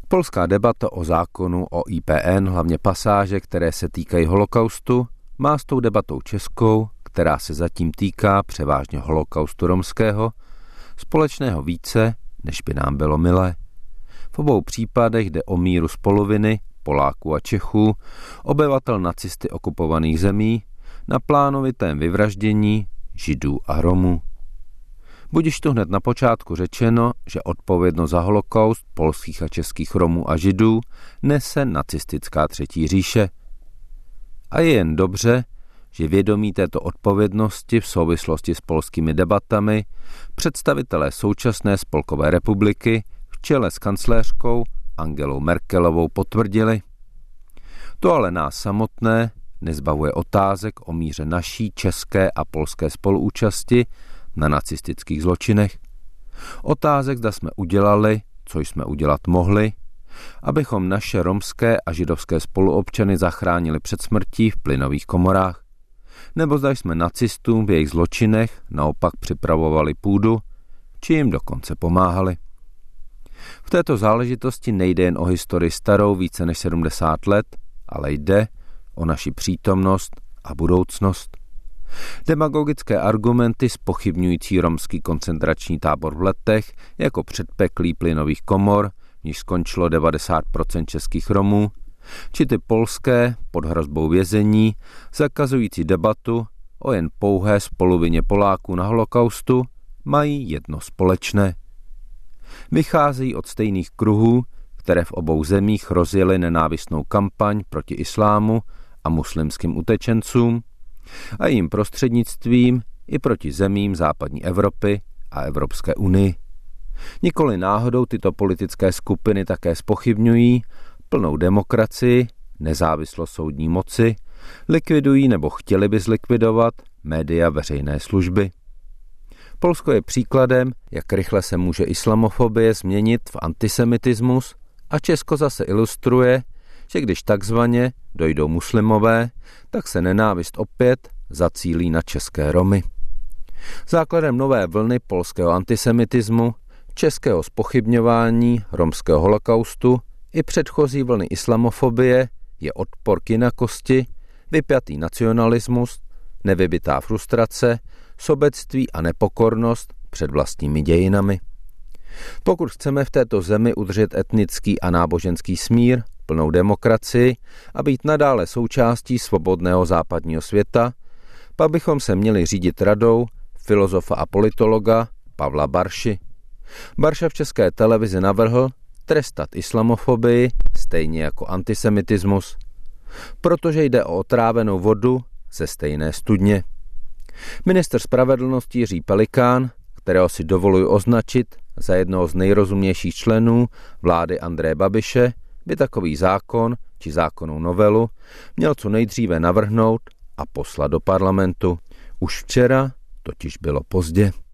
Polská debata o zákonu o IPN, hlavně pasáže, které se týkají holokaustu, má s tou debatou českou, která se zatím týká převážně holokaustu romského, společného více, než by nám bylo milé. V obou případech jde o míru z poloviny Poláků a Čechů, obyvatel nacisty okupovaných zemí, na plánovitém vyvraždění Židů a Romů. Budiž tu hned na počátku řečeno, že odpovědnost za holokaust polských a českých Romů a Židů nese nacistická Třetí říše. A je jen dobře, že vědomí této odpovědnosti v souvislosti s polskými debatami představitelé současné Spolkové republiky v čele s kancléřkou Angelou Merkelovou potvrdili. To ale nás samotné nezbavuje otázek o míře naší české a polské spoluúčasti na nacistických zločinech. Otázek, zda jsme udělali, co jsme udělat mohli, abychom naše romské a židovské spoluobčany zachránili před smrtí v plynových komorách. Nebo zda jsme nacistům v jejich zločinech naopak připravovali půdu, či jim dokonce pomáhali. V této záležitosti nejde jen o historii starou více než 70 let, ale jde o naši přítomnost a budoucnost. Demagogické argumenty zpochybňující romský koncentrační tábor v Letech jako předpeklí plynových komor, v níž skončilo 90% českých Romů, či ty polské pod hrozbou vězení, zakazující debatu o jen pouhé spoluvině Poláků na holokaustu, mají jedno společné. Vycházejí od stejných kruhů, které v obou zemích rozjely nenávistnou kampaň proti islámu a muslimským utečencům a jejím prostřednictvím i proti zemím západní Evropy a Evropské unii. Nikoli náhodou tyto politické skupiny také zpochybňují plnou demokracii, nezávislost soudní moci, likvidují nebo chtěli by zlikvidovat média veřejné služby. Polsko je příkladem, jak rychle se může islamofobie změnit v antisemitismus a Česko zase ilustruje, že když takzvaně dojdou muslimové, tak se nenávist opět zacílí na české Romy. Základem nové vlny polského antisemitismu, českého zpochybňování romského holokaustu i předchozí vlny islamofobie je odpor k jinakosti, vypjatý nacionalismus, nevybitá frustrace, sobectví a nepokornost před vlastními dějinami. Pokud chceme v této zemi udržet etnický a náboženský smír, plnou demokracii a být nadále součástí svobodného západního světa, pak bychom se měli řídit radou filozofa a politologa Pavla Barši. Barša v České televizi navrhl trestat islamofobii stejně jako antisemitismus, protože jde o otrávenou vodu ze stejné studně. Ministr spravedlnosti Jiří Pelikán, kterého si dovoluji označit za jednoho z nejrozumnějších členů vlády Andreje Babiše, by takový zákon či zákonnou novelu měl co nejdříve navrhnout a poslat do parlamentu. Už včera totiž bylo pozdě.